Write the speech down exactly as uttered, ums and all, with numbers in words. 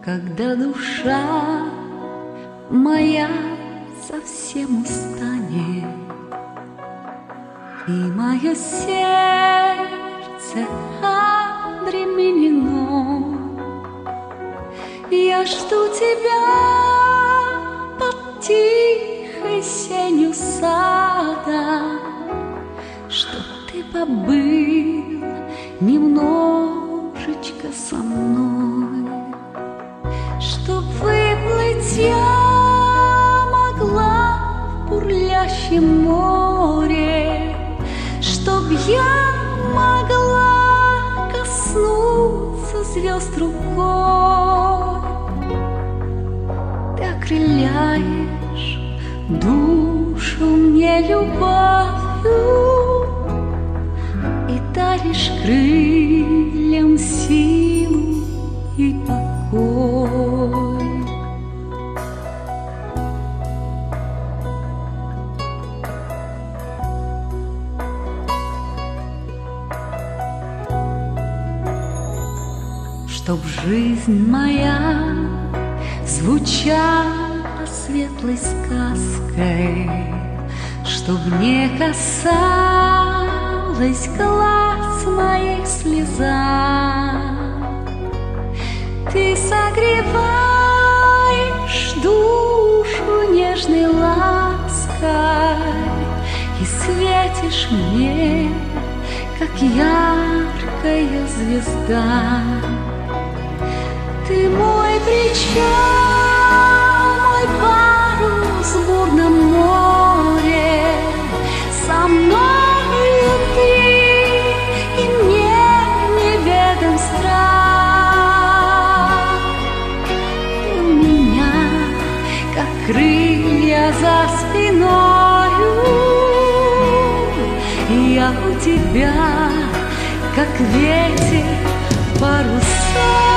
Когда душа моя совсем устанет, и мое сердце обременено, я жду тебя под тихой сенью сада, чтоб ты побыл немножечко со мной, чтоб выплыть я могла в бурлящем море, чтоб я могла коснуться звезд рукой. Ты окрыляешь душу мне любовью и даришь крыльям силу и покой. Чтоб жизнь моя звучала светлой сказкой, чтоб не касалась глаз моих слеза. Ты согреваешь душу нежной лаской и светишь мне, как яркая звезда. Ты мой причал, мой парус в бурном море, со мною ты, и мне неведом страх. Ты у меня, как крылья за спиною, и я у тебя, как ветер паруса.